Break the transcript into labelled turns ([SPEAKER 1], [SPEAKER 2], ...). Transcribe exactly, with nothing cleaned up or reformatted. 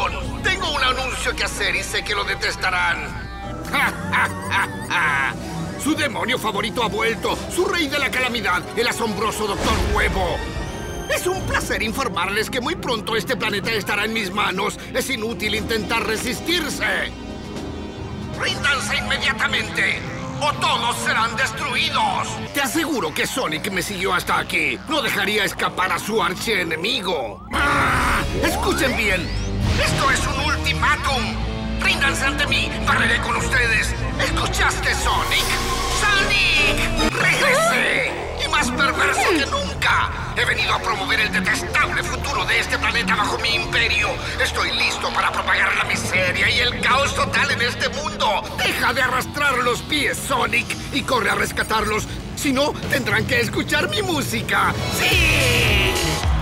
[SPEAKER 1] razón. Tengo un anuncio que hacer y sé que lo detestarán. Su demonio favorito ha vuelto. Su rey de la calamidad, el asombroso Doctor Huevo. Es un placer informarles que muy pronto este planeta estará en mis manos. Es inútil intentar resistirse. ¡Ríndanse inmediatamente! ¡O todos serán destruidos! Te aseguro que Sonic me siguió hasta aquí. No dejaría escapar a su archienemigo. ¡Ah! ¡Escuchen bien! ¡Esto es un ultimátum! ¡Ríndanse ante mí! ¡Barreré con ustedes! ¿Escuchaste, Sonic? ¡Sonic! ¡Regrese! ¡Y más perverso que nunca! He venido a promover el detestable futuro de este planeta bajo mi imperio. Estoy listo para propagar la miseria y el caos total en este mundo. Deja de arrastrar los pies, Sonic, y corre a rescatarlos. Si no, tendrán que escuchar mi música. ¡Sí!